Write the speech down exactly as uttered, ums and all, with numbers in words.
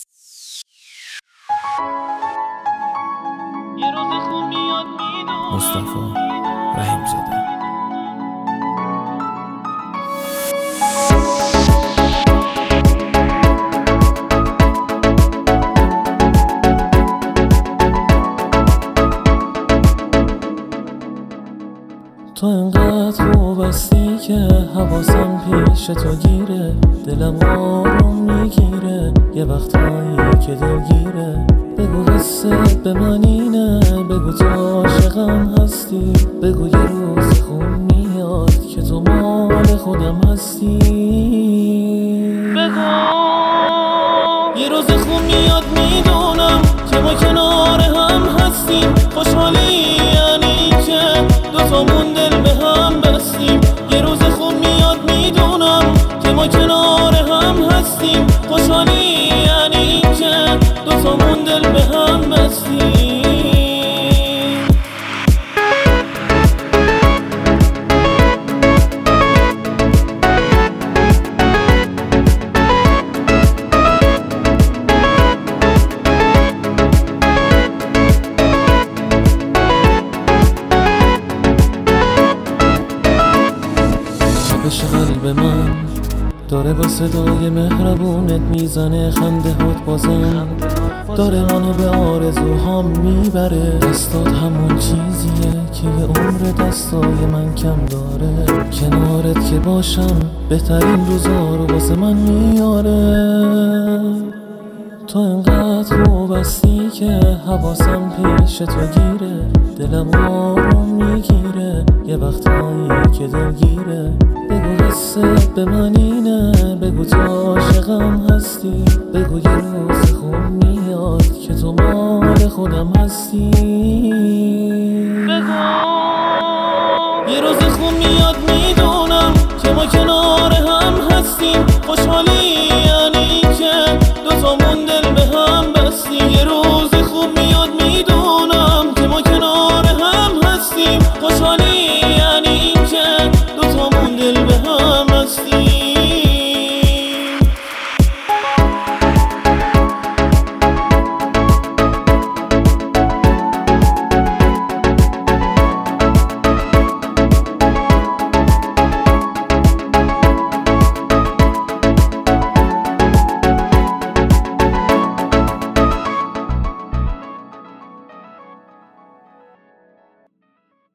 یه روز خوب میاد میدونم مصطفی رحیم زاده. تو انقدر خوب هستی که حواسم پیش تو گیره، دلم آروم میگیره یه وقتایی که دلگیره. بگو حست به من اینه، بگو تو عاشقم هستی، بگو یه روز خوب میاد که تو مال خودم هستی. بگو یه روز خوب میاد میدونم که ما کنار هم هستیم، خوشحالی یعنی که دوتامون دل به هم بستیم. یه روز خوب میاد میدونم که ما کنار هم هستیم، خوشحالی یعنی که دوتامون دل به هم بستیم. بش قلب من داره با صدای مهربونت میزنه، خنده هات بازم داره منو به آرزوهام میبره. دستات همون چیزیه که یه عمر دستای من کم داره، کنارت که باشم بهترین روزا رو واسه من میاره. تو انقدر خوب هستی که حواسم پیش تو گیره، دلم آروم میگیره یه وقتایی که دلگیره. بگو حست به من اینه، بگو تو عاشقم هستی، بگو یه روز خوب میاد که تو مال خودم هستی. بگو یه روز خوب میاد میدونم که ما کنار